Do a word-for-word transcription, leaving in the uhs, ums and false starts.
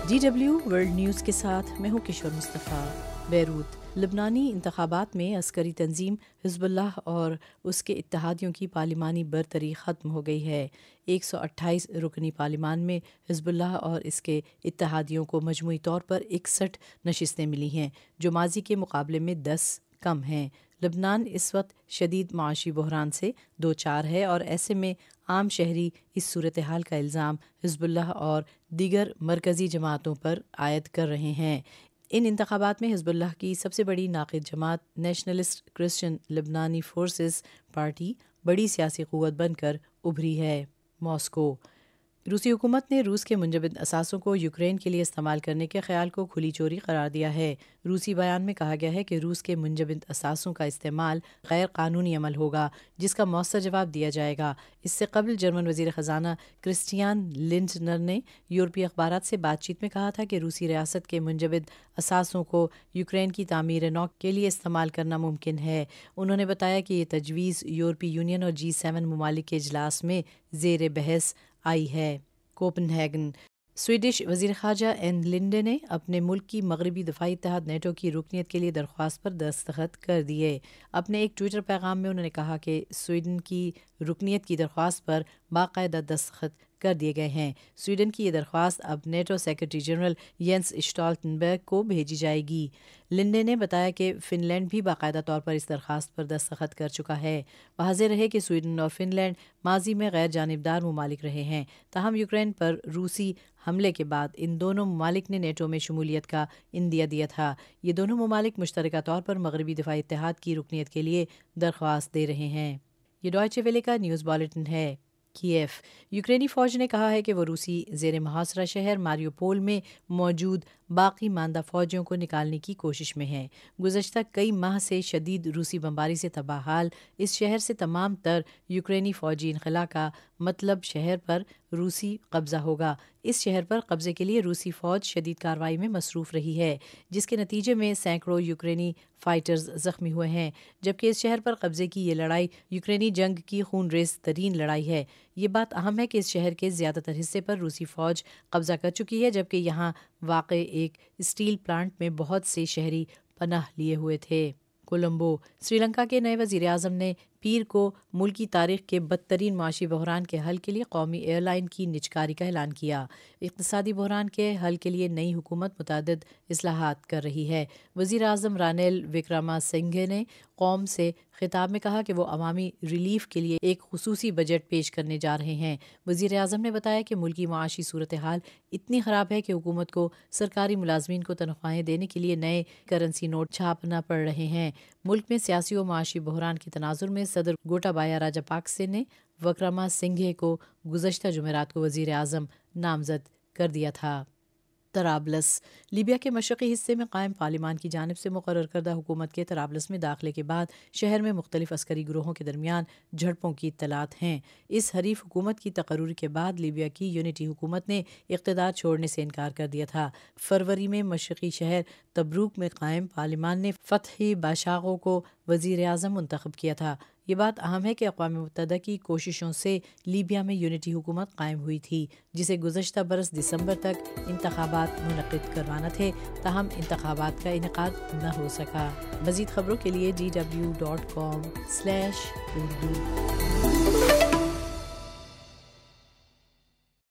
D W world news کے ساتھ میں ہوں کشور مصطفیٰ۔ بیروت لبنانی انتخابات میں عسکری تنظیم حزب اللہ اور اس کے اتحادیوں کی پارلیمانی برتری ختم ہو گئی ہے۔ ایک سو اٹھائیس رکنی پارلیمان میں حزب اللہ اور اس کے اتحادیوں کو مجموعی طور پر اکسٹھ نشستیں ملی ہیں، جو ماضی کے مقابلے میں دس کم ہیں۔ لبنان اس وقت شدید معاشی بحران سے دو چار ہے اور ایسے میں عام شہری اس صورتحال کا الزام حزب اللہ اور دیگر مرکزی جماعتوں پر عائد کر رہے ہیں۔ ان انتخابات میں حزب اللہ کی سب سے بڑی ناقد جماعت نیشنلسٹ کرسچن لبنانی فورسز پارٹی بڑی سیاسی قوت بن کر ابھری ہے۔ ماسکو روسی حکومت نے روس کے منجمد اثاثوں کو یوکرین کے لیے استعمال کرنے کے خیال کو کھلی چوری قرار دیا ہے۔ روسی بیان میں کہا گیا ہے کہ روس کے منجمد اثاثوں کا استعمال غیر قانونی عمل ہوگا، جس کا مؤثر جواب دیا جائے گا۔ اس سے قبل جرمن وزیر خزانہ کرسٹیان لنڈنر نے یورپی اخبارات سے بات چیت میں کہا تھا کہ روسی ریاست کے منجمد اثاثوں کو یوکرین کی تعمیر نو کے لیے استعمال کرنا ممکن ہے۔ انہوں نے بتایا کہ یہ تجویز یورپی یونین اور جی سیون ممالک کے اجلاس میں زیر بحث آئی ہے۔ کوپن ہیگن سویڈش وزیر خارجہ این لنڈے نے اپنے ملک کی مغربی دفاعی اتحاد نیٹو کی رکنیت کے لیے درخواست پر دستخط کر دیے۔ اپنے ایک ٹویٹر پیغام میں انہوں نے کہا کہ سویڈن کی رکنیت کی درخواست پر باقاعدہ دستخط کر دیے گئے ہیں۔ سویڈن کی یہ درخواست اب NATO secretary general Jens Stoltenberg کو بھیجی جائے گی۔ لنڈے نے بتایا کہ فن لینڈ بھی باقاعدہ طور پر اس درخواست پر دستخط کر چکا ہے۔ واضح رہے کہ سویڈن اور فن لینڈ ماضی میں غیر جانبدار ممالک رہے ہیں، تاہم یوکرین پر روسی حملے کے بعد ان دونوں ممالک نے نیٹو میں شمولیت کا عندیہ دیا تھا۔ یہ دونوں ممالک مشترکہ طور پر مغربی دفاعی اتحاد کی رکنیت کے لیے درخواست دے رہے ہیں۔ یہ ڈوائچے ویلے کا نیوز بلیٹن ہے۔ کیف یوکرینی فوج نے کہا ہے کہ وہ روسی زیر محاصرہ شہر ماریوپول میں موجود باقی ماندہ فوجیوں کو نکالنے کی کوشش میں ہے۔ گزشتہ کئی ماہ سے شدید روسی بمباری سے تباہ حال اس شہر سے تمام تر یوکرینی فوجی انخلاء کا مطلب شہر پر روسی قبضہ ہوگا۔ اس شہر پر قبضے کے لیے روسی فوج شدید کارروائی میں مصروف رہی ہے، جس کے نتیجے میں سینکڑوں یوکرینی فائٹرز زخمی ہوئے ہیں، جبکہ اس شہر پر قبضے کی یہ لڑائی یوکرینی جنگ کی خون ریز ترین لڑائی ہے۔ یہ بات اہم ہے کہ اس شہر کے زیادہ تر حصے پر روسی فوج قبضہ کر چکی ہے، جبکہ یہاں واقع ایک اسٹیل پلانٹ میں بہت سے شہری پناہ لیے ہوئے تھے۔ کولمبو سری لنکا کے نئے وزیر اعظم نے پیر کو ملکی تاریخ کے بدترین معاشی بحران کے حل کے لیے قومی ایئر لائن کی نجکاری کا اعلان کیا۔ اقتصادی بحران کے حل کے لیے نئی حکومت متعدد اصلاحات کر رہی ہے۔ وزیر اعظم رانیل وکرما سنگھے نے قوم سے خطاب میں کہا کہ وہ عوامی ریلیف کے لیے ایک خصوصی بجٹ پیش کرنے جا رہے ہیں۔ وزیر اعظم نے بتایا کہ ملکی معاشی صورتحال اتنی خراب ہے کہ حکومت کو سرکاری ملازمین کو تنخواہیں دینے کے لیے نئے کرنسی نوٹ چھاپنا پڑ رہے ہیں۔ ملک میں سیاسی و معاشی بحران کے تناظر میں صدر گوٹابایا راجہ پاکسے نے وکرما سنگھے کو گزشتہ جمعرات کو وزیر اعظم نامزد کر دیا تھا۔ طرابلس لیبیا کے مشرقی حصے میں قائم پارلیمان کی جانب سے مقرر کردہ حکومت کے طرابلس میں داخلے کے بعد شہر میں مختلف عسکری گروہوں کے درمیان جھڑپوں کی اطلاعات ہیں۔ اس حریف حکومت کی تقرری کے بعد لیبیا کی یونٹی حکومت نے اقتدار چھوڑنے سے انکار کر دیا تھا۔ فروری میں مشرقی شہر تبروک میں قائم پارلیمان نے فتحی باشاغو کو وزیر اعظم منتخب کیا تھا۔ یہ بات اہم ہے کہ اقوام متحدہ کی کوششوں سے لیبیا میں یونٹی حکومت قائم ہوئی تھی، جسے گزشتہ برس دسمبر تک انتخابات منعقد کروانا تھے، تاہم انتخابات کا انعقاد نہ ہو سکا۔ مزید خبروں کے لیے D W dot com slash Urdu